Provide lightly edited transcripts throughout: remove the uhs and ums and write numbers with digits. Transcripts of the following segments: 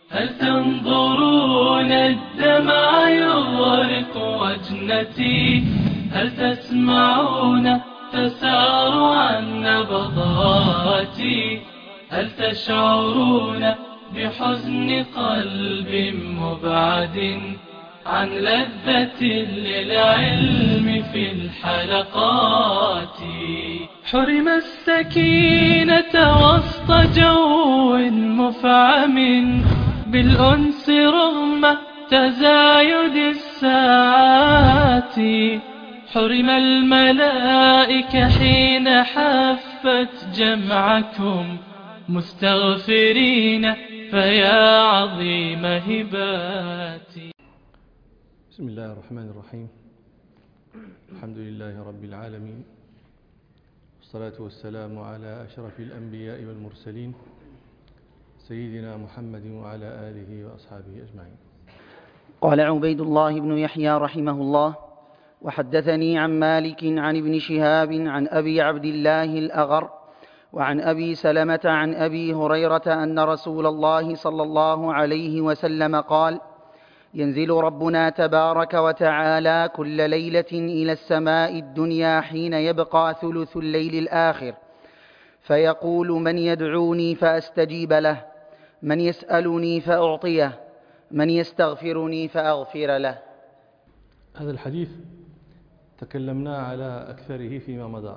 هل تنظرون الدمع يغرق وجنتي؟ هل تسمعون تسار عن نبضاتي؟ هل تشعرون بحزن قلب مبعد عن لذة للعلم في الحلقات؟ حرم السكينة وسط جو مفعم بالأنس رغم تزايد الساعات. حرم الملائكة حين حفت جمعكم مستغفرين فيا عظيم هباتي. بسم الله الرحمن الرحيم. الحمد لله رب العالمين، والصلاة والسلام على أشرف الأنبياء والمرسلين سيدنا محمد وعلى آله وأصحابه أجمعين. قال عبيد الله بن يحيى رحمه الله: وحدثني عن مالك عن ابن شهاب عن أبي عبد الله الأغر وعن أبي سلمة عن أبي هريرة أن رسول الله صلى الله عليه وسلم قال: ينزل ربنا تبارك وتعالى كل ليلة إلى السماء الدنيا حين يبقى ثلث الليل الآخر، فيقول: من يدعوني فأستجيب له، من يسألني فأعطيه، من يستغفرني فأغفر له. هذا الحديث تكلمنا على أكثره فيما مضى،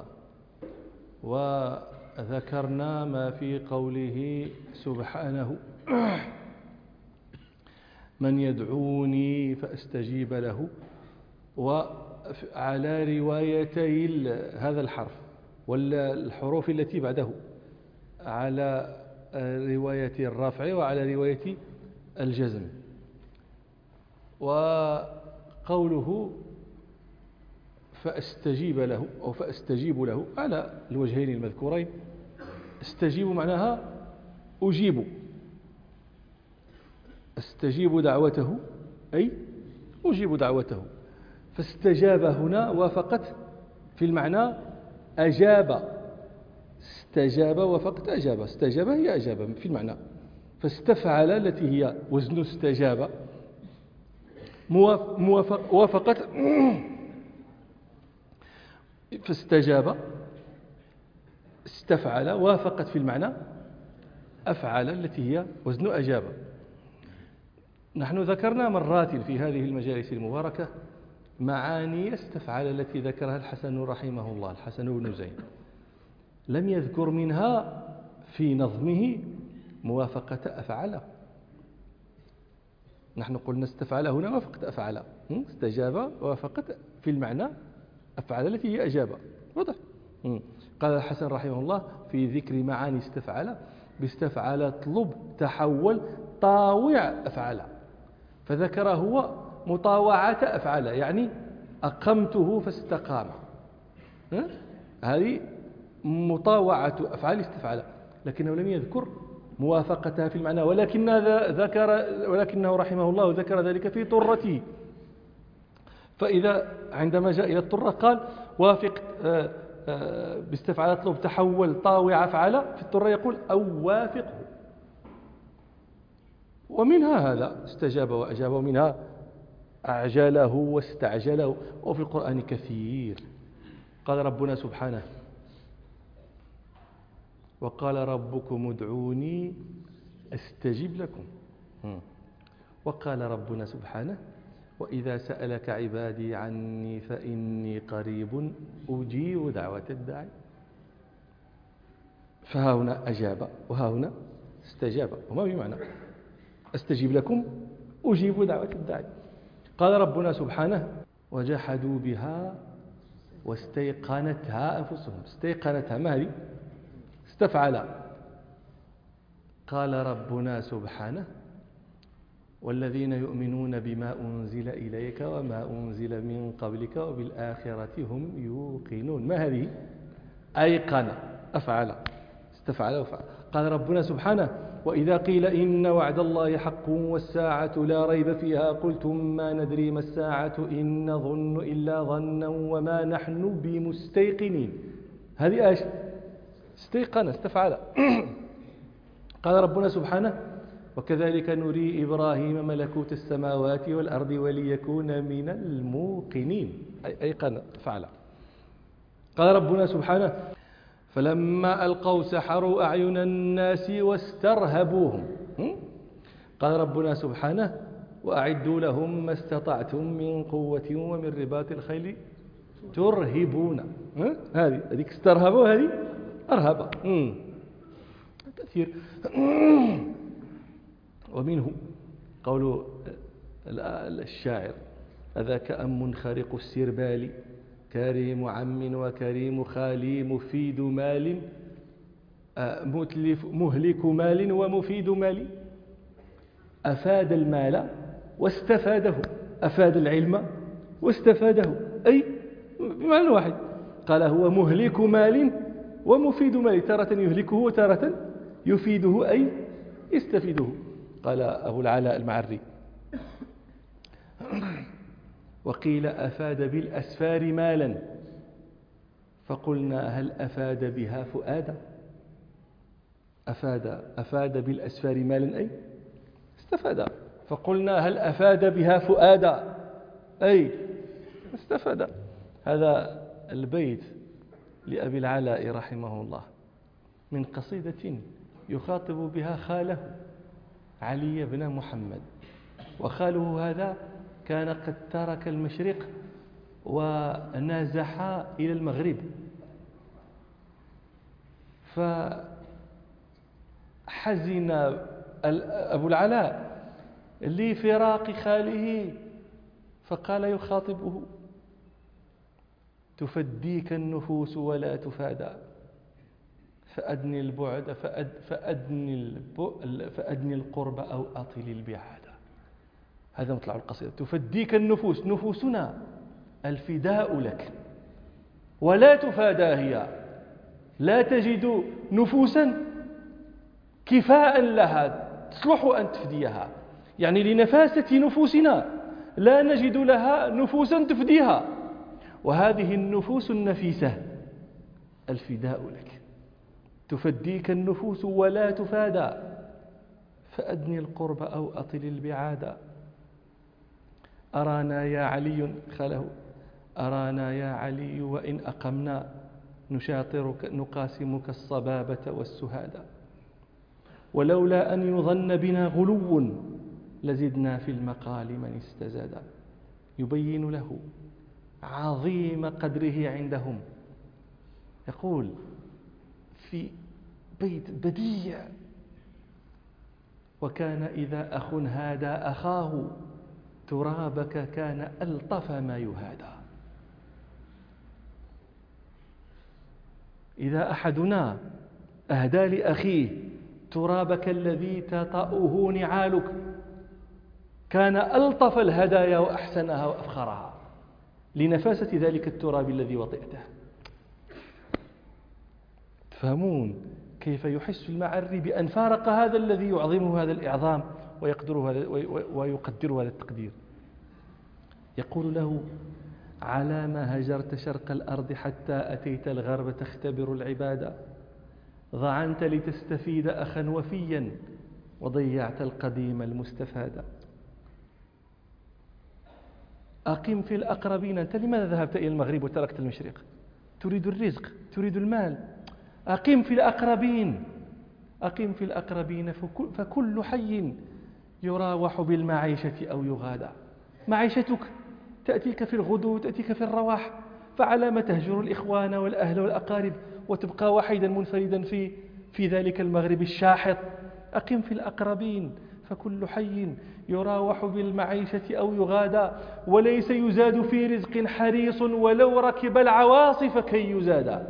وذكرنا ما في قوله سبحانه: من يدعوني فأستجيب له، وعلى روايتي هذا الحرف والحروف التي بعده، على رواية الرفع وعلى رواية الجزم. وقوله فأستجيب له أو فأستجيب له على الوجهين المذكورين. استجيب معناها أجيب، استجيب دعوته أي أجيب دعوته، فاستجاب هنا وافقت في المعنى أجاب. استجاب وافقت أجاب، استجاب هي أجاب في المعنى. فاستفعل التي هي وزن استجاب وافقت فاستجاب. استفعل وافقت في المعنى أفعل التي هي وزن أجاب. نحن ذكرنا مرات في هذه المجالس المباركة معاني استفعل التي ذكرها الحسن رحمه الله، الحسن بن زين. لم يذكر منها في نظمه موافقة أفعل. نحن قلنا استفعل هنا وافقت أفعل، استجاب وافقت في المعنى أفعل التي هي أجاب. واضح؟ قال الحسن رحمه الله في ذكر معاني استفعل: باستفعل اطلب تحول طاوع أفعل. فذكر هو مطاوعة أفعل، يعني أقمته فاستقام. هذه مطاوعة أفعال استفعل، لكنه لم يذكر موافقتها في المعنى، ولكنه رحمه الله ذكر ذلك في طرته. فإذا عندما جاء إلى الطرة قال: وافق باستفعل اطلب تحول طاوع أفعل، في الطرة يقول: أو وافقه. ومنها هذا استجاب وأجاب، ومنها أعجله واستعجله، وفي القرآن كثير. قال ربنا سبحانه: وقال ربكم ادعوني أستجب لكم. وقال ربنا سبحانه: وإذا سألك عبادي عني فإني قريب أجيب دعوة الداعي. فها هنا أجاب وها هنا استجاب، وما بمعنى أستجيب لكم أجيب دعوة الداعي. قال ربنا سبحانه: وجحدوا بها واستيقنتها أنفسهم. استيقنتها ما هذه؟ استفعل. قال ربنا سبحانه: والذين يؤمنون بما أنزل إليك وما أنزل من قبلك وبالآخرة هم يوقنون. ما هذه؟ أيقن أفعل، استفعل وفعل. قال ربنا سبحانه: وإذا قيل إن وعد الله حق والساعة لا ريب فيها قلتم ما ندري ما الساعة إن نظن إلا ظنا وما نحن بمستيقنين. هذه آية استيقن استفعل. قال ربنا سبحانه: وكذلك نري إبراهيم ملكوت السماوات والأرض وليكون من الموقنين أيقن فعل. قال ربنا سبحانه فلما ألقوا سحروا أعين الناس واسترهبوهم. قال ربنا سبحانه وأعدوا لهم ما استطعتم من قوة ومن رباط الخيل ترهبون. هذيك استرهبوا، هذه أرهب. تأثير. ومنه قول الشاعر أذاك أم منخرق السربال كريم عم وكريم خالي مفيد مال متلف مهلك مال ومفيد مال. أفاد المال واستفاده، أفاد العلم واستفاده، أي بمعنى واحد. قال هو مهلك مال ومفيد مال، تارة يهلكه وتارة يفيده أي يستفيده. قال أبو العلاء المعري وقيل أفاد بالأسفار مالا فقلنا هل أفاد بها فؤادا. أفاد بالأسفار مالا أي استفاد، فقلنا هل أفاد بها فؤادا أي استفاد. هذا البيت لأبي العلاء رحمه الله من قصيدة يخاطب بها خاله علي بن محمد، وخاله هذا كان قد ترك المشرق ونازح إلى المغرب، فحزن أبو العلاء لفراق خاله فقال يخاطبه تفديك النفوس ولا تفادى فأدني البعد فأدني القرب أو أطل البعاد. هذا مطلع القصيدة. تفديك النفوس، نفوسنا الفداء لك ولا تفادى هي، لا تجد نفوسا كفاء لها تصلح أن تفديها، يعني لنفاسة نفوسنا لا نجد لها نفوسا تفديها، وهذه النفوس النفيسة الفداء لك. تفديك النفوس ولا تفادى فأدني القرب أو أطل البعاد. أرانا يا علي خله أرانا يا علي وإن أقمنا نشاطرك نقاسمك الصبابة والسهادة، ولولا أن يظن بنا غلو لزدنا في المقال من استزاد. يبين له عظيم قدره عندهم، يقول في بيت بديع وكان إذا أخ هادى أخاه ترابك كان ألطف ما يهادى. إذا أحدنا أهدى لأخيه ترابك الذي تطأه نعالك كان ألطف الهدايا وأحسنها وأفخرها لنفاسة ذلك التراب الذي وطئته. تفهمون كيف يحس المعري بأن فارق هذا الذي يعظمه هذا الإعظام ويقدر هذا التقدير. يقول له على ما هجرت شرق الأرض حتى أتيت الغرب تختبر العبادة، ضعنت لتستفيد أخا وفيا وضيعت القديم المستفاد. أقم في الأقربين، أنت لماذا ذهبت إلى المغرب وتركت المشرق؟ تريد الرزق، تريد المال. أقم في الأقربين، أقم في الأقربين فكل حي يراوح بالمعيشة أو يغادى. معيشتك تأتيك في الغدو تأتيك في الرواح، فعلى ما تهجر الإخوان والأهل والأقارب وتبقى وحيدا منفردا في ذلك المغرب الشاحط. أقم في الأقربين فكل حي يراوح بالمعيشة أو يغادى، وليس يزاد في رزق حريص ولو ركب العواصف كي يزاد.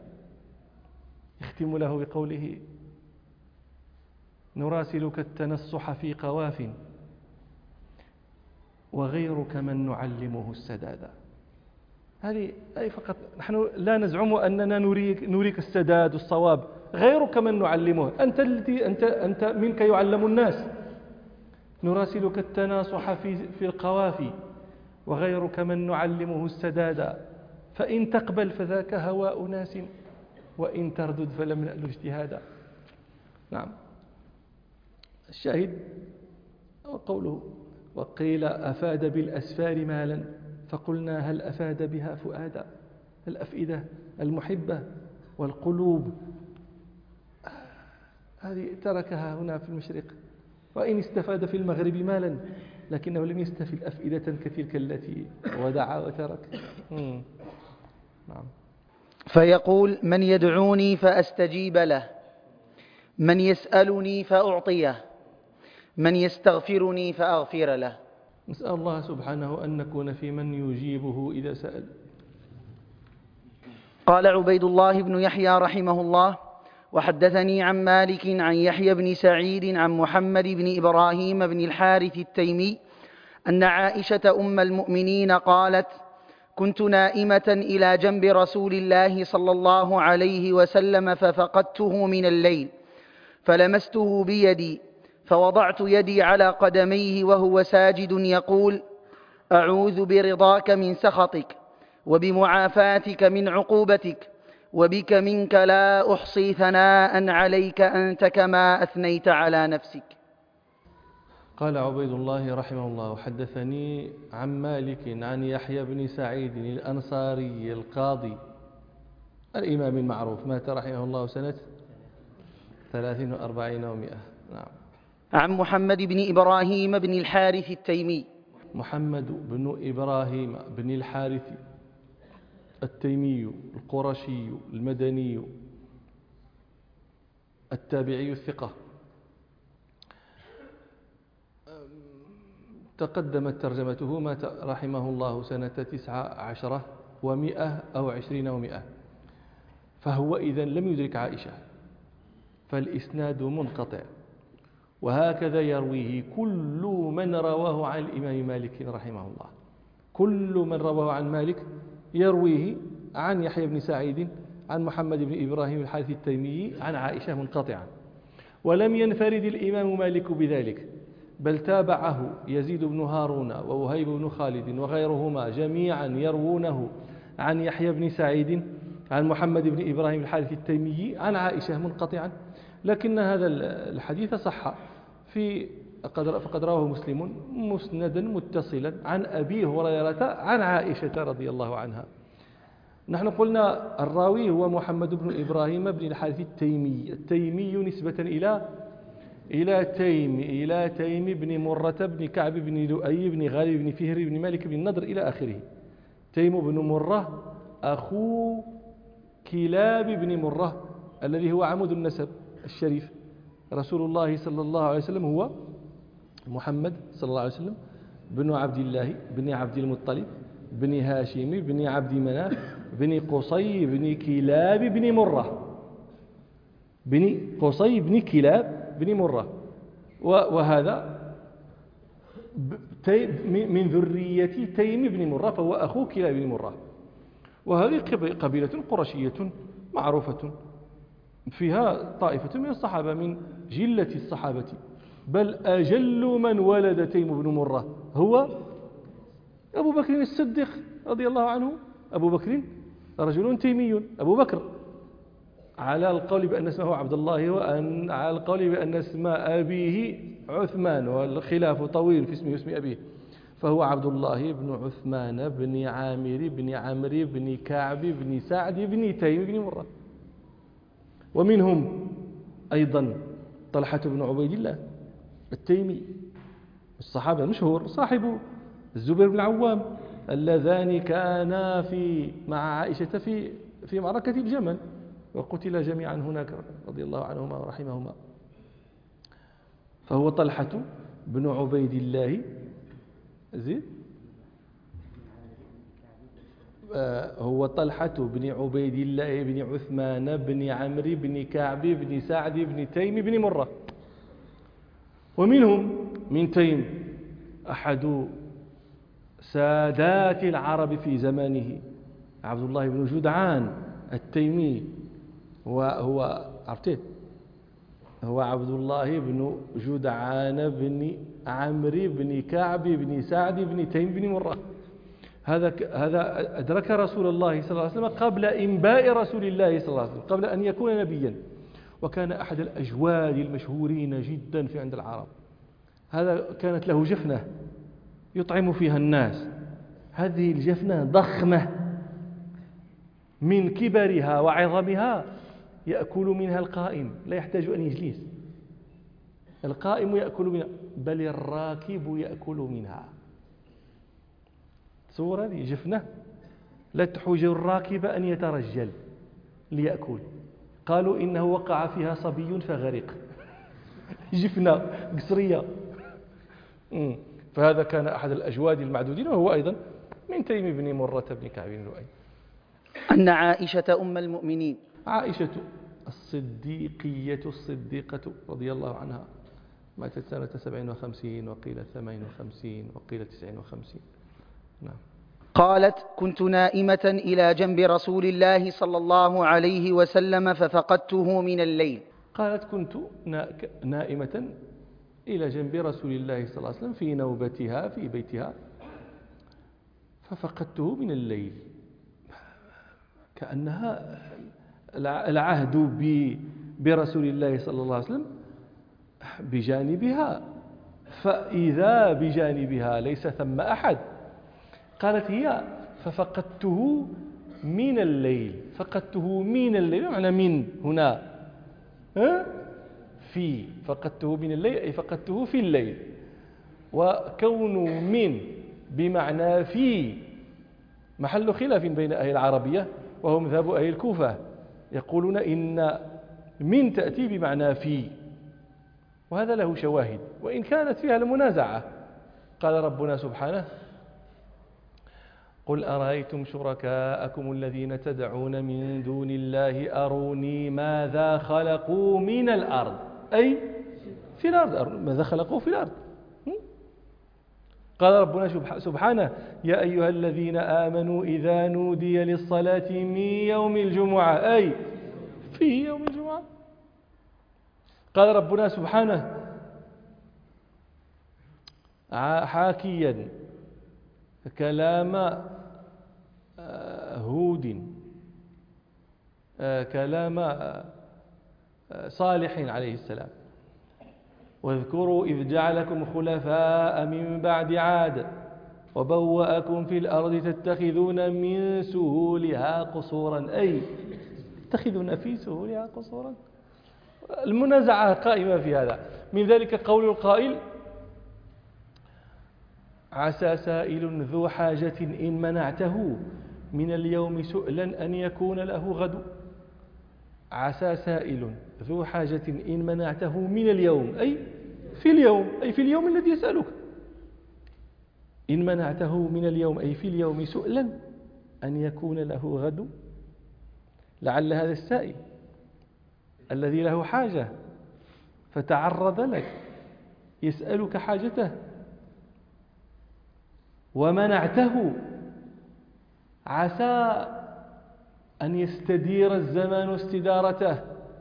يختم له بقوله نراسلك التنصح في قواف وغيرك من نعلمه السداد. هذه فقط، نحن لا نزعم أننا نريك السداد والصواب، غيرك من نعلمه، أنت منك يعلم الناس. نراسلك التناصح في القوافي وغيرك من نعلمه السداد، فإن تقبل فذاك هواء ناس وإن تردد فلم نأل اجتهادا. نعم، الشاهد وقوله وقيل أفاد بالأسفار مالا فقلنا هل أفاد بها فؤادا. الأفئدة المحبة والقلوب هذه تركها هنا في المشرق، وإن استفاد في المغرب مالا لكنه لم يستفد أفئدة كتلك التي ودعا وترك. نعم. فيقول من يدعوني فأستجيب له، من يسألني فأعطيه، من يستغفرني فأغفر له. نسأل الله سبحانه أن نكون في من يجيبه إذا سأل. قال عبيد الله بن يحيى رحمه الله: وحدثني عن مالك عن يحيى بن سعيد عن محمد بن إبراهيم بن الحارث التيمي أن عائشة أم المؤمنين قالت: كنت نائمة إلى جنب رسول الله صلى الله عليه وسلم ففقدته من الليل، فلمسته بيدي فوضعت يدي على قدميه وهو ساجد يقول: أعوذ برضاك من سخطك وبمعافاتك من عقوبتك وبك منك لا أحصي ثناء عليك أنت كما أثنيت على نفسك. قال عبيد الله رحمه الله: حدثني عن مالك عن يحيى بن سعيد الأنصاري القاضي الإمام المعروف، مات رحمه الله سنة 43 و100. نعم. عن محمد بن إبراهيم بن الحارث التيمي. محمد بن إبراهيم بن الحارث التيمي القرشي المدني التابعي الثقة، تقدمت ترجمته، مات رحمه الله سنة 19 و100 أو 20 و100، فهو إذن لم يدرك عائشة، فالإسناد منقطع. وهكذا يرويه كل من رواه عن الإمام مالك رحمه الله، كل من رواه عن مالك يرويه عن يحيى بن سعيد عن محمد بن إبراهيم الحارث التيمي عن عائشة منقطعا. ولم ينفرد الإمام مالك بذلك، بل تابعه يزيد بن هارون ووهيب بن خالد وغيرهما جميعا يروونه عن يحيى بن سعيد عن محمد بن إبراهيم الحارث التيمي عن عائشة منقطعا. لكن هذا الحديث صح فقد رواه مسلم مسندا متصلا عن أبي هريرة عن عائشة رضي الله عنها. نحن قلنا الراوي هو محمد بن إبراهيم بن الحارث التيمي نسبة إلى تيم بن مرة بن كعب بن لؤي بن غالب بن فهر بن مالك بن النضر إلى آخره. تيم بن مرة أخو كلاب بن مرة الذي هو عمود النسب الشريف. رسول الله صلى الله عليه وسلم هو محمد صلى الله عليه وسلم بن عبد الله بن عبد المطلب بن هاشم بن عبد مناف بن قصي بن كلاب بن مرة، بن قصي بن كلاب بن مرة، وهذا من ذرية تيم بن مرة، فهو أخو كلاب بن مرة. وهذه قبيلة قرشية معروفة فيها طائفة من الصحابة من جلة الصحابة، بل أجل من ولد تيم بن مرة هو أبو بكر الصديق رضي الله عنه. أبو بكر رجل تيمي، أبو بكر، على القول بأن اسمه عبد الله، وأن على القول بأن اسم أبيه عثمان، والخلاف طويل في اسمه واسم أبيه، فهو عبد الله بن عثمان بن عامر بن عمرو بن كعب بن سعد بن تيم بن مرة. ومنهم أيضا طلحة بن عبيد الله التيمي، الصحابة المشهور، صاحب الزبير بن العوام، اللذان كانا مع عائشة في معركة الجمل وقتل جميعا هناك رضي الله عنهما ورحمهما. فهو طلحة بن عبيد الله هو طلحة بن عبيد الله بن عثمان بن عمرو بن كعب بن سعد بن تيم بن مرة. ومنهم من تيم أحد سادات العرب في زمانه عبد الله بن جدعان التيمي، وهو عرفته، هو عبد الله بن جدعان بن عمرو بن كعب بن سعد بن تيم بن مرة. هذا أدرك رسول الله صلى الله عليه وسلم قبل إنباء رسول الله صلى الله عليه وسلم، قبل أن يكون نبيا، وكان أحد الأجواد المشهورين جدا في عند العرب. هذا كانت له جفنة يطعم فيها الناس. هذه الجفنة ضخمة من كبرها وعظمها، يأكل منها القائم لا يحتاج أن يجلس، القائم يأكل منها، بل الراكب يأكل منها. تصور هذه جفنة لا تحوج الراكب أن يترجل ليأكل. قالوا إنه وقع فيها صبي فغرق. جفنة قصرية. فهذا كان أحد الأجواد المعدودين، وهو أيضا من تيم بن مرة بن كعب بن لؤي. أن عائشة أم المؤمنين، عائشة الصديقية الصديقة رضي الله عنها، ماتت سنة 57 وقيل 58 وقيل 59. نعم. قالت: كنت نائمة إلى جنب رسول الله صلى الله عليه وسلم ففقدته من الليل. قالت: كنت نائمة إلى جنب رسول الله صلى الله عليه وسلم في نوبتها في بيتها ففقدته من الليل. كأنها العهد برسول الله صلى الله عليه وسلم بجانبها، فإذا بجانبها ليس ثم أحد. قالت هي: ففقدته من الليل. فقدته من الليل معنى من هنا في، فقدته من الليل أي فقدته في الليل. وكون من بمعنى في محل خلاف بين أهل العربية، وهو مذهب أهل الكوفة، يقولون إن من تأتي بمعنى في، وهذا له شواهد وإن كانت فيها المنازعة. قال ربنا سبحانه: قل أرأيتم شركاءكم الذين تدعون من دون الله أروني ماذا خلقوا من الأرض، أي في الأرض، ماذا خلقوا في الأرض. قال ربنا سبحانه: يا أيها الذين آمنوا إذا نودي للصلاة من يوم الجمعة، أي في يوم الجمعة. قال ربنا سبحانه حاكيا كلام هود، كلام صالح عليه السلام: واذكروا إذ جعلكم خلفاء من بعد عاد وبوأكم في الأرض تتخذون من سهولها قصورا، أي تتخذون في سهولها قصورا. المنازعة قائمة في هذا. من ذلك قول القائل: عسى سائل ذو حاجة إن منعته من اليوم سؤلا أن يكون له غد. عسى سائل ذو حاجة إن منعته من اليوم، أي في اليوم، أي في اليوم الذي يسألك. إن منعته من اليوم أي في اليوم سؤلا أن يكون له غد. لعل هذا السائل الذي له حاجة فتعرض لك يسألك حاجته ومنعته، عسى أن يستدير الزمان استدارته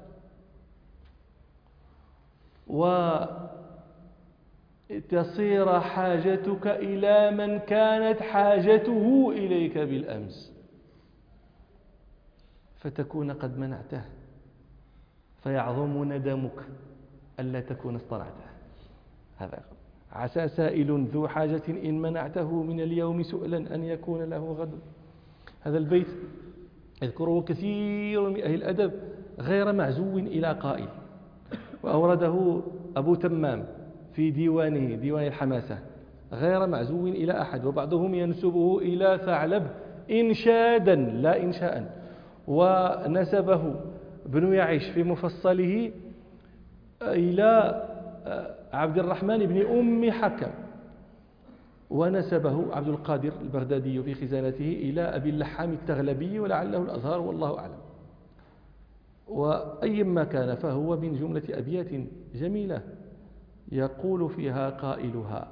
وتصير حاجتك إلى من كانت حاجته إليك بالأمس، فتكون قد منعته فيعظم ندمك ألا تكون اصطنعته. هذا عسى سائل ذو حاجة إن منعته من اليوم سؤلا أن يكون له غد. هذا البيت يذكره كثير من أهل الأدب غير معزو إلى قائل، وأورده أبو تمام في ديوانه ديوان الحماسة غير معزو إلى أحد، وبعضهم ينسبه إلى ثعلب إنشادا لا إنشاء، ونسبه ابن يعيش في مفصله إلى عبد الرحمن بن أم حكم، ونسبه عبد القادر البغدادي في خزانته إلى أبي اللحام التغلبي، ولعله الأظهر والله أعلم. وأيما كان فهو من جملة أبيات جميلة يقول فيها قائلها: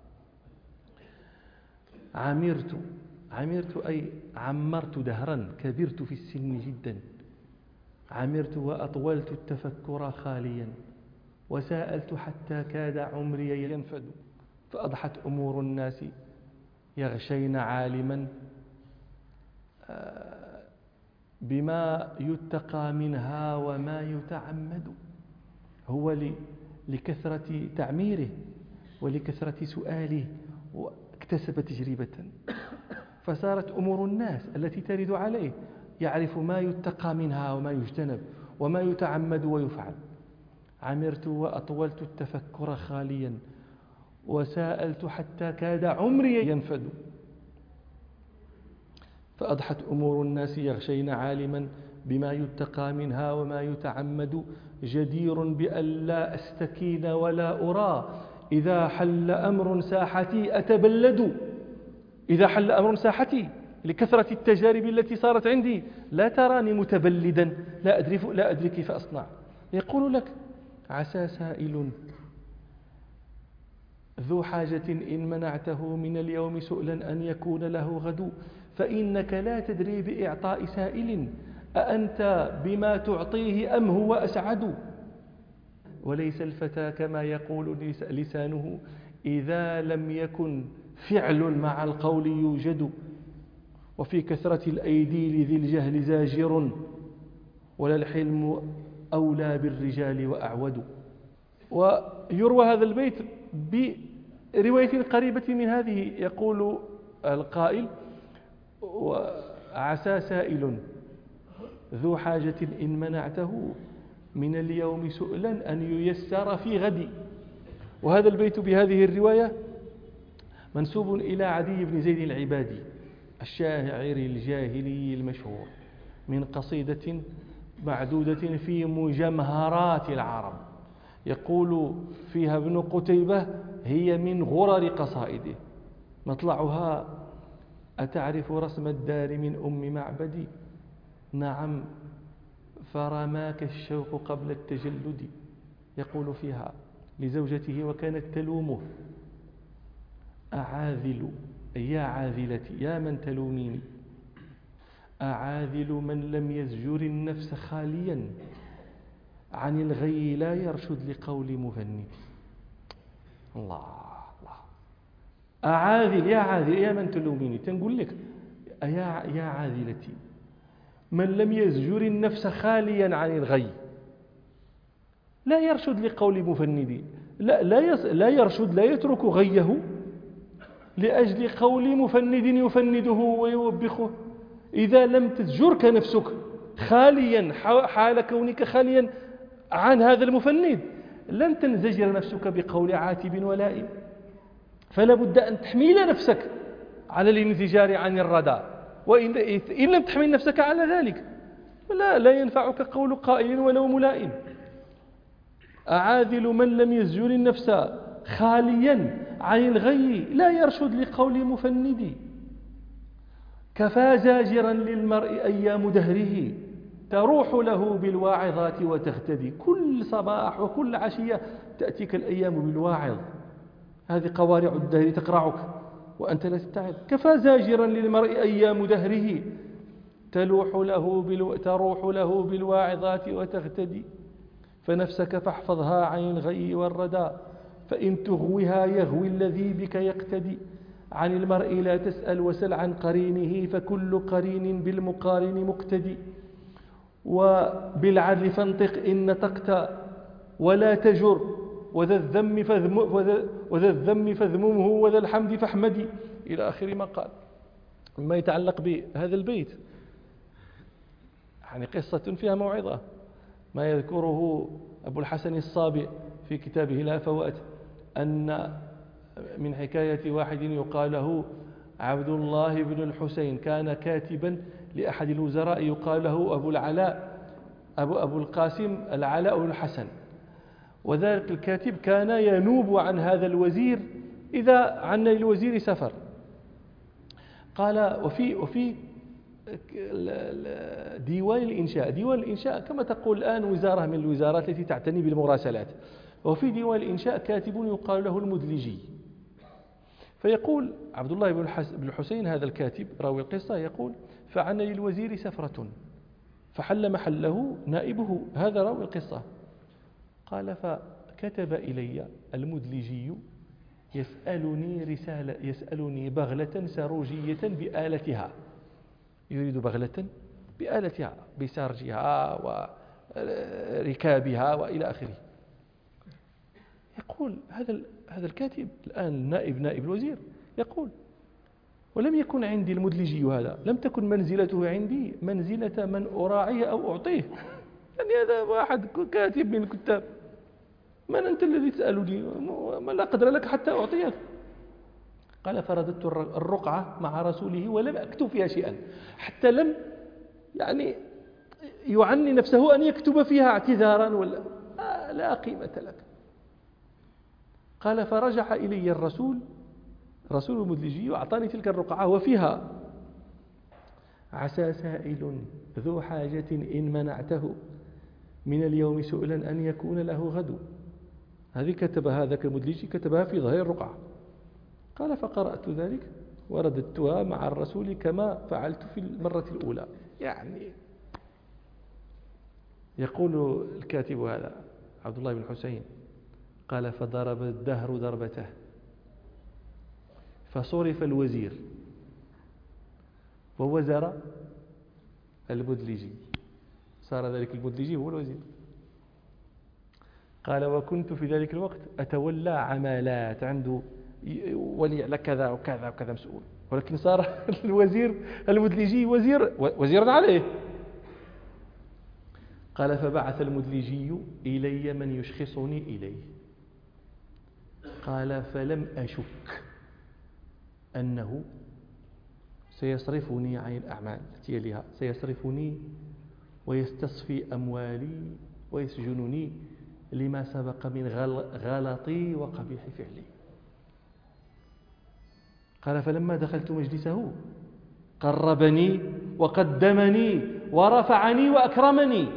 عمرت أي عمرت دهرا، كبرت في السن جدا، عمرت وأطولت التفكر خاليا، وسألت حتى كاد عمري ينفد، فأضحت أمور الناس يغشين عالما بما يتقى منها وما يتعمد. هو لكثرة تعميره ولكثرة سؤاله واكتسب تجربة، فصارت أمور الناس التي ترد عليه يعرف ما يتقى منها وما يجتنب وما يتعمد ويفعل. عمرت وأطولت التفكر خاليا، وسألت حتى كاد عمري ينفد، فأضحت أمور الناس يغشين عالما بما يتقى منها وما يتعمد، جدير بألا أستكين ولا أرى إذا حل أمر ساحتي أتبلد. إذا حل أمر ساحتي، لكثرة التجارب التي صارت عندي، لا تراني متبلدا لا أدري كيف أصنع. يقول لك: عسى سائل ذو حاجة إن منعته من اليوم سؤلا أن يكون له غد، فإنك لا تدري بإعطاء سائل أأنت بما تعطيه أم هو أسعد. وليس الفتى كما يقول لسانه إذا لم يكن فعل مع القول يوجد، وفي كثرة الأيدي لذي الجهل زاجر، ولا الحلم أولى بالرجال وأعود. ويروى هذا البيت برواية قريبة من هذه. يقول القائل: وعسى سائل ذو حاجة إن منعته من اليوم سؤلا أن ييسر في غد. وهذا البيت بهذه الرواية منسوب إلى عدي بن زيد العبادي الشاعر الجاهلي المشهور، من قصيدة معدودة في مجمهرات العرب، يقول فيها ابن قتيبة: هي من غرر قصائده، مطلعها: أتعرف رسم الدار من أم معبدي؟ نعم فرماك الشوق قبل التجلد. يقول فيها لزوجته وكانت تلومه: أعاذل يا عاذلتي يا من تلوميني، أعاذل من لم يزجر النفس خاليا عن الغي لا يرشد لقول مفند. الله الله. أعاذل يا عاذل يا من تلوميني، تنقول لك يا عاذلتي من لم يزجر النفس خاليا عن الغي لا يرشد لقول مفند. لا يرشد، لا يترك غيه لأجل قول مفند يفنده ويوبخه. إذا لم تزجرك نفسك خاليا، حال كونك خاليا عن هذا المفند، لن تنزجر نفسك بقول عاتب ولائم. فلا بد أن تحميل نفسك على الانزجار عن الردى، وإن لم تحمل نفسك على ذلك لا ينفعك قول قائل ولو ملائم. أعاذل من لم يزجر النفس خاليا عن الغي لا يرشد لقول مفند، كفى زاجرا للمرء أيام دهره تروح له بالواعظات وتغتدي. كل صباح وكل عشية تأتيك الأيام بالواعظ، هذه قوارع الدهر تقرعك وأنت لا تتعظ. كفى زاجرا للمرء أيام دهره تروح له بالواعظات وتغتدي، فنفسك فاحفظها عن الغي والردى، فإن تغوها يغوي الذي بك يقتدي. عن المرء لا تسأل وسل عن قرينه، فكل قرين بالمقارن مقتدي. وبالعدل فانطق إن نطقت ولا تجر، وذا الذم فاذممه وذا الحمد فاحمدي، إلى آخر ما قال. مما يتعلق بهذا البيت يعني قصة فيها موعظة، ما يذكره أبو الحسن الصابئ في كتابه لا فوات، أن من حكاية واحد يقال له عبد الله بن الحسين، كان كاتبا لأحد الوزراء يقال له أبو القاسم العلاء بن الحسن، وذلك الكاتب كان ينوب عن هذا الوزير إذا عن الوزير سفر. قال وفي ديوان الإنشاء كما تقول الآن وزارة من الوزارات التي تعتني بالمراسلات، وفي ديوان الإنشاء كاتب يقال له المدلجي. فيقول عبد الله بن الحسين هذا الكاتب راوي القصة يقول: فعن للوزير سفرة فحل محله نائبه، هذا راوي القصة. قال: فكتب إلي المدلجي يسألني بغلة سروجية بآلتها، يريد بغلة بآلتها بسارجها وركابها وإلى آخره. يقول هذا الكاتب الآن نائب الوزير يقول: ولم يكن عندي المدلجي هذا، لم تكن منزلته عندي منزلة من أراعيه أو أعطيه. يعني هذا واحد كاتب من الكتاب، من أنت الذي تسألني؟ ما لا قدر لك حتى أعطيك. قال: فرددت الرقعة مع رسوله ولم أكتب فيها شيئا، حتى لم يعني يعني نفسه أن يكتب فيها اعتذارا ولا لا قيمة لك. قال: فرجع إلي رسول المدلجي وأعطاني تلك الرقعة وفيها: عسى سائل ذو حاجة إن منعته من اليوم سؤلا أن يكون له غد. هذه كتبها ذاك المدلجي، كتبها في ظهر الرقعة. قال: فقرأت ذلك ورددتها مع الرسول كما فعلت في المرة الأولى. يعني يقول الكاتب هذا عبد الله بن حسين: قال: فضرب الدهر ضربته، فصرف الوزير ووزر المدلجي، صار ذلك المدلجي هو الوزير. قال: وكنت في ذلك الوقت أتولى عمالات، عنده ولي على كذا وكذا وكذا مسؤول، ولكن صار الوزير المدلجي وزيرا عليه. قال: فبعث المدلجي إلي من يشخصني إليه. قال: فلم أشك أنه سيصرفني عن الأعمال التي يليها، سيصرفني ويستصفي أموالي ويسجنني لما سبق من غلطي وقبيح فعلي. قال: فلما دخلت مجلسه قربني وقدمني ورفعني وأكرمني.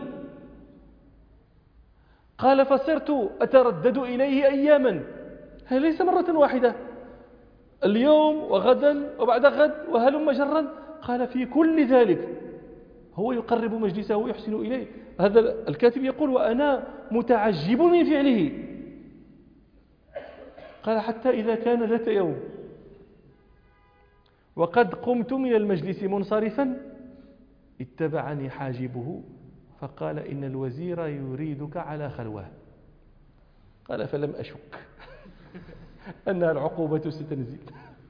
قال: فصرت أتردد إليه أياما، هي ليس مرة واحدة، اليوم وغدا وبعد غد وهلم جرا. قال: في كل ذلك هو يقرب مجلسه ويحسن إليه. هذا الكاتب يقول: وأنا متعجب من فعله. قال: حتى إذا كان ذات يوم وقد قمت من المجلس منصرفا اتبعني حاجبه فقال: إن الوزير يريدك على خلوة. قال: فلم أشك أن العقوبة ستنزل.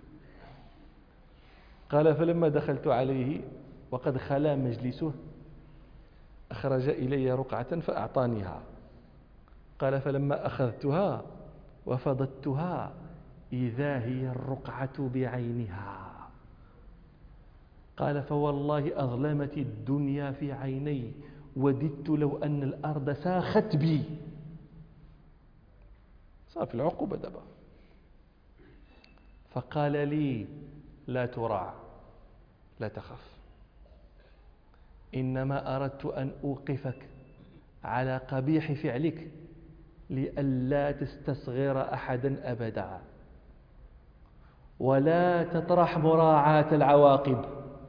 قال: فلما دخلت عليه وقد خلا مجلسه أخرج إلي رقعة فأعطانيها. قال: فلما أخذتها وفضتها إذا هي الرقعة بعينها. قال: فوالله أظلمت الدنيا في عيني، وددت لو أن الأرض ساخت بي. صار في العقوبة دابا. فقال لي: لا تراع، لا تخف، إنما أردت أن أوقفك على قبيح فعلك لئلا تستصغر أحدا أبدا، ولا تطرح مراعاة العواقب.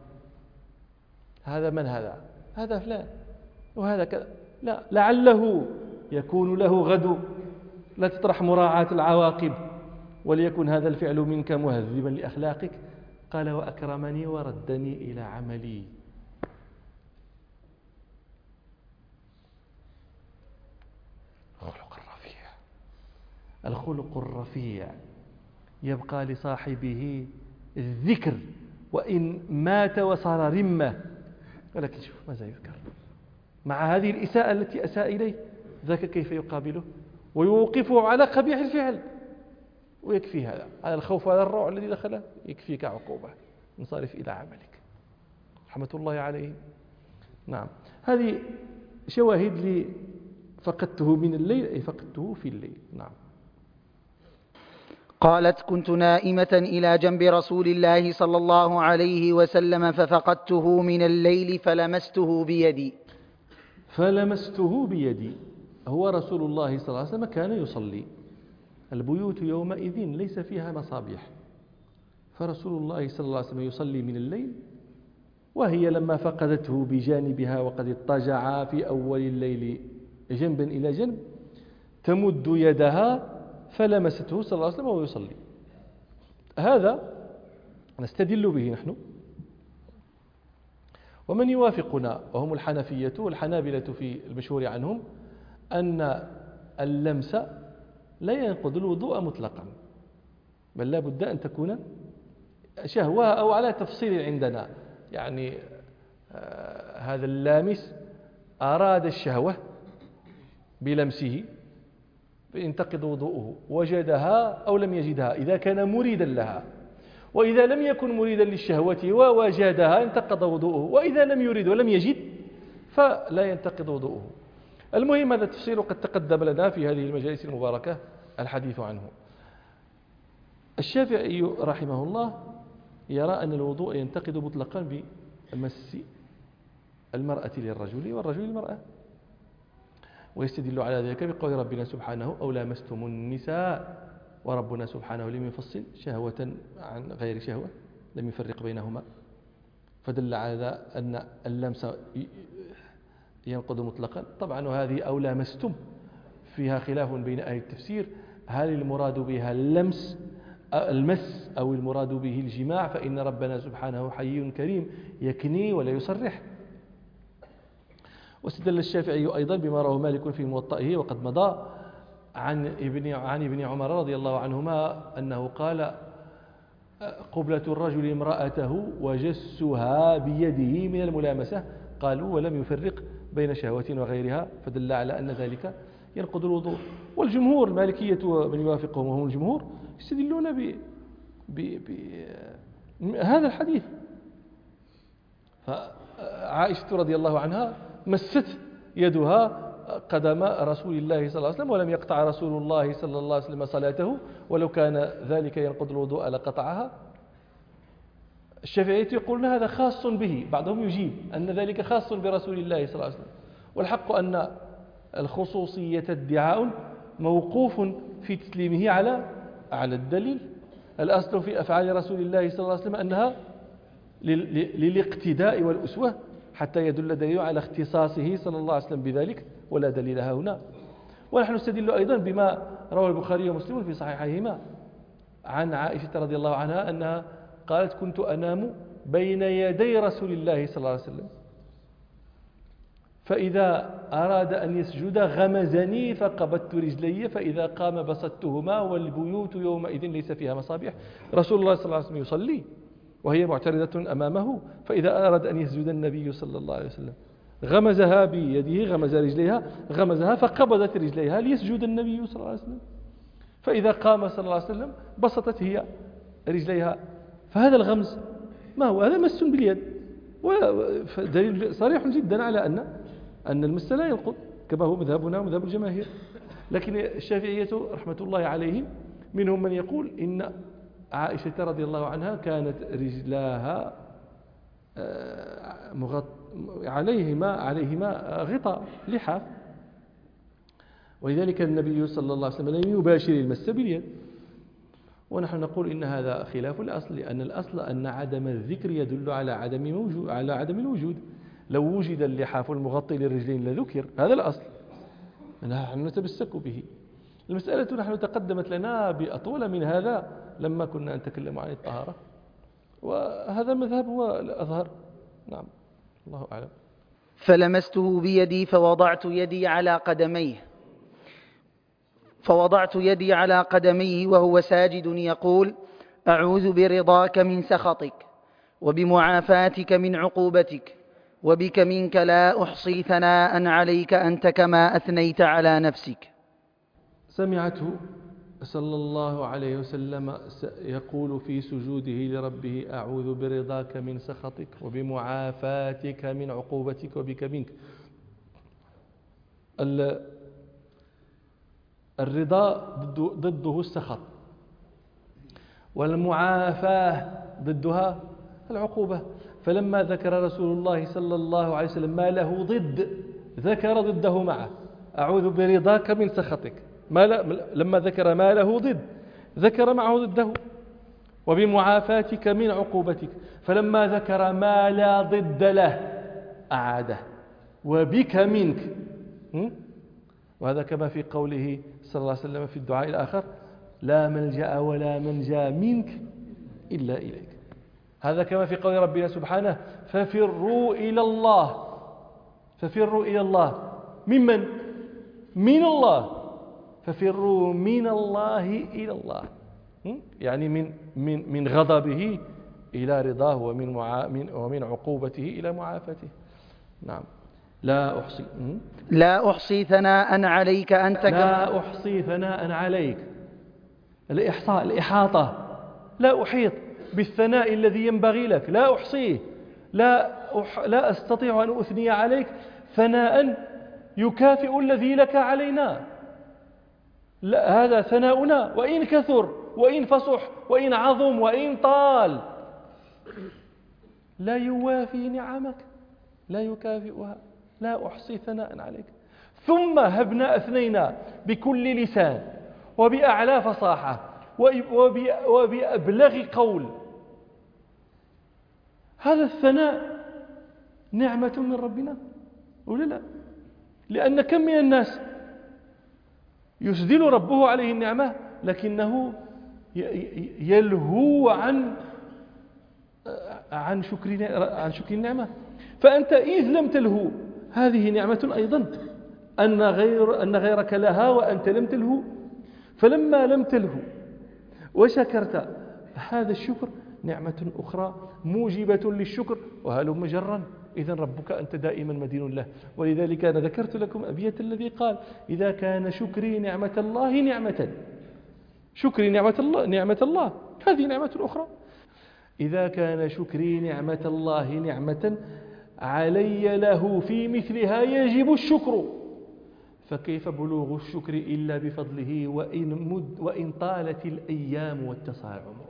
هذا من هذا؟ هذا فلان وهذا كذا، لا، لعله يكون له غد. لا تطرح مراعاة العواقب، وليكن هذا الفعل منك مهذبا لأخلاقك. قال: وأكرمني وردني إلى عملي. خلق الرفيع. الخلق الرفيع يبقى لصاحبه الذكر وإن مات وصار رمة، ولكن شوف ماذا يذكر مع هذه الإساءة التي أساء إليه، ذاك كيف يقابله ويوقفه على قبيح الفعل. ويكفي هذا، على الخوف على الروع الذي دخله يكفيك عقوبة. انصرف إلى عملك. رحمة الله عليه. نعم، هذه شواهد لي فقدته من الليل، أي فقدته في الليل. نعم. قالت: كنت نائمة إلى جنب رسول الله صلى الله عليه وسلم ففقدته من الليل فلمسته بيدي. فلمسته بيدي، هو رسول الله صلى الله عليه وسلم كان يصلي. البيوت يومئذ ليس فيها مصابيح، فرسول الله صلى الله عليه وسلم يصلي من الليل، وهي لما فقدته بجانبها وقد اضطجع في أول الليل جنبا إلى جنب تمد يدها فلمسته صلى الله عليه وسلم وهو يصلي. هذا نستدل به نحن ومن يوافقنا وهم الحنفية والحنابلة في المشهور عنهم أن اللمس لا ينقض الوضوء مطلقا، بل لا بد أن تكون شهوة أو على تفصيل عندنا، يعني هذا اللامس أراد الشهوة بلمسه فينتقض وضوءه، وجدها أو لم يجدها إذا كان مريدا لها، وإذا لم يكن مريدا للشهوة ووجدها انتقض وضوءه، وإذا لم يريد ولم يجد فلا ينتقض وضوءه. المهم هذا التفسير قد تقدم لنا في هذه المجالس المباركة الحديث عنه. الشافعي رحمه الله يرى أن الوضوء ينتقض مطلقا بمس المرأة للرجل والرجل للمرأة، ويستدل على ذلك بقول ربنا سبحانه أو لامستم النساء، وربنا سبحانه لم يفصل شهوة عن غير شهوة، لم يفرق بينهما، فدل على أن اللمس ينقض مطلقا. طبعا وهذه أو لامستم فيها خلاف بين أهل التفسير، هل المراد بها المس أو المراد به الجماع، فإن ربنا سبحانه حي كريم يكني ولا يصرح. واستدل الشافعي أيضا بما رواه مالك في موطئه وقد مضى عن ابن عمر رضي الله عنهما أنه قال قبلة الرجل امرأته وجسها بيده من الملامسة، قالوا ولم يفرق بين شهوة وغيرها، فدل على أن ذلك ينقض الوضوء. والجمهور المالكية ومن يوافقهم وهم الجمهور يستدلون بهذا الحديث. فعائشة رضي الله عنها مست يدها قدم رسول الله صلى الله عليه وسلم ولم يقطع رسول الله صلى الله عليه وسلم صلاته، ولو كان ذلك ينقض الوضوء لقطعها. الشافعية يقولون هذا خاص به، بعضهم يجيب أن ذلك خاص برسول الله صلى الله عليه وسلم، والحق أن الخصوصية ادعاء موقوف في تسليمه على الدليل. الأصل في أفعال رسول الله صلى الله عليه وسلم أنها للاقتداء والأسوة، حتى يدل دليل على اختصاصه صلى الله عليه وسلم بذلك، ولا دليل هنا. ونحن نستدل أيضا بما روى البخاري ومسلم في صحيحيهما عن عائشة رضي الله عنها أنها قالت كنت أنام بين يدي رسول الله صلى الله عليه وسلم، فإذا أراد أن يسجد غمزني فقبضت رجلي، فإذا قام بسطتهما، والبيوت يومئذ ليس فيها مصابيح. رسول الله صلى الله عليه وسلم يصلي وهي معترضة أمامه، فإذا أراد أن يسجد النبي صلى الله عليه وسلم غمزها بيده، غمز رجليها، غمزها فقبضت رجليها ليسجد النبي صلى الله عليه وسلم، فإذا قام صلى الله عليه وسلم بسطت هي رجليها. فهذا الغمز ما هو؟ هذا مس باليد، ودليل صريح جدا على أن المس لا ينقض، كما هو مذهبنا ومذهب الجماهير. لكن الشافعية رحمة الله عليهم منهم من يقول إن عائشة رضي الله عنها كانت رجلاها عليهما غطاء لحاف، ولذلك النبي صلى الله عليه وسلم لم يباشر المس باليد. ونحن نقول إن هذا خلاف الأصل، لأن الأصل أن عدم الذكر يدل على عدم الوجود. لو وجد اللحاف المغطي للرجلين لذكر، هذا الأصل، نحن نتمسك به. المسألة نحن تقدمت لنا بأطول من هذا لما كنا نتكلم عن الطهارة، وهذا المذهب هو الأظهر. نعم، الله أعلم. فلمسته بيدي فوضعت يدي على قدميه وهو ساجد يقول أعوذ برضاك من سخطك وبمعافاتك من عقوبتك وبك منك لا أحصي ثناء عليك أنت كما أثنيت على نفسك. سمعته صلى الله عليه وسلم يقول في سجوده لربه أعوذ برضاك من سخطك وبمعافاتك من عقوبتك وبك منك. الرضا ضده السخط، والمعافاة ضدها العقوبة. فلما ذكر رسول الله صلى الله عليه وسلم ما له ضد ذكر ضده معه، أعوذ برضاك من سخطك. لما ذكر ما له ضد ذكر معه ضده، وبمعافاتك من عقوبتك. فلما ذكر ما لا ضد له أعاده، وبك منك. وهذا كما في قوله صلى الله عليه وسلم في الدعاء الآخر لا ملجأ ولا منجا منك إلا إليك. هذا كما في قول ربنا سبحانه ففروا إلى الله. ففروا إلى الله ممن؟ من الله. ففروا من الله إلى الله، يعني من غضبه إلى رضاه ومن عقوبته إلى معافاته. نعم. لا أحصي ثناء عليك أنت لا أحصي ثناء عليك. الإحصاء، الإحاطة. لا أحيط بالثناء الذي ينبغي لك، لا أحصيه، لا أستطيع أن أثني عليك ثناء يكافئ الذي لك علينا. لا، هذا ثناؤنا وإن كثر وإن فصح وإن عظم وإن طال لا يوافي نعمك، لا يكافئها. لا أحصي ثناء عليك. ثم هبنا أثنينا بكل لسان وبأعلى فصاحة وبأبلغ قول. هذا الثناء نعمة من ربنا ولا لا؟ لأن كم من الناس يسدل ربه عليه النعمة لكنه يلهو عن شكر النعمة. فأنت إذ لم تلهو هذه نعمة أيضا، أن غيرك لها وأنت لم تلهو. فلما لم تلهو وشكرت هذا الشكر نعمة أخرى موجبة للشكر وهلم جرا. إذن ربك أنت دائما مدين له. ولذلك أنا ذكرت لكم أبيات الذي قال إذا كان شكري نعمة الله نعمة، شكري نعمة الله هذه نعمة أخرى. إذا كان شكري نعمة الله نعمة علي له في مثلها يجب الشكر، فكيف بلوغ الشكر إلا بفضله وإن طالت الأيام واتسع العمر.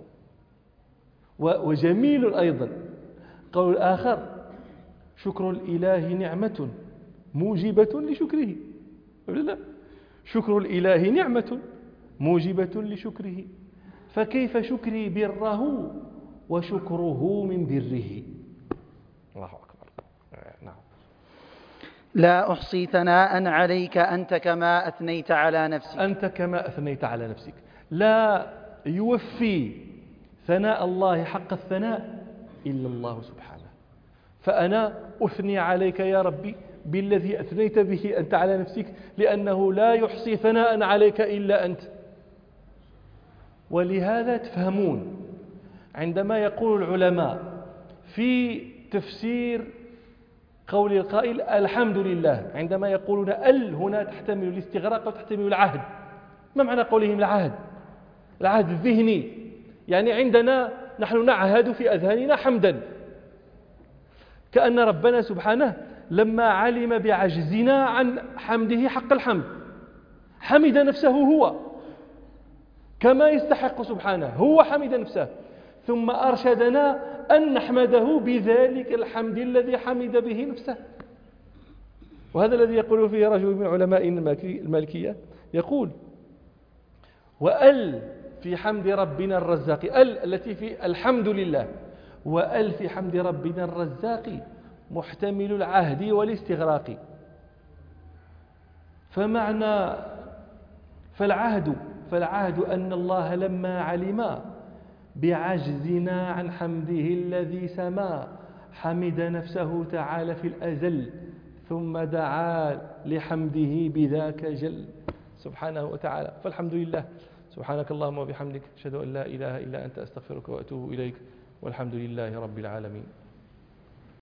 وجميل أيضا قول آخر شكر الإله نعمة موجبة لشكره. لا، شكر الإله نعمة موجبة لشكره، فكيف شكري بره وشكره من بره. الله أكبر. نعم. لا أحصي ثناء عليك أنت كما أثنيت على نفسك. أنت كما أثنيت على نفسك. لا يوفي ثناء الله حق الثناء إلا الله سبحانه. فأنا أثني عليك يا ربي بالذي أثنيت به أنت على نفسك، لأنه لا يحصي ثناء عليك إلا أنت. ولهذا تفهمون عندما يقول العلماء في تفسير قول القائل الحمد لله، عندما يقولون هنا تحتمل الاستغراق وتحتمل العهد. ما معنى قولهم العهد؟ العهد الذهني، يعني عندنا نحن نعهد في أذهاننا حمدا، كأن ربنا سبحانه لما علم بعجزنا عن حمده حق الحمد حمد نفسه هو كما يستحق سبحانه، هو حمد نفسه، ثم أرشدنا أن نحمده بذلك الحمد الذي حمد به نفسه. وهذا الذي يقول فيه رجل من علماء المالكية، يقول وأل في حمد ربنا الرزاق، التي في الحمد لله، وأل في حمد ربنا الرزاق محتمل العهد والاستغراق. فالعهد أن الله لما علم بعجزنا عن حمده الذي سما حمد نفسه تعالى في الأزل ثم دعا لحمده بذاك جل سبحانه وتعالى. فالحمد لله. سبحانك اللهم وبحمدك أشهد أن لا إله إلا أنت أستغفرك وأتوب إليك والحمد لله رب العالمين.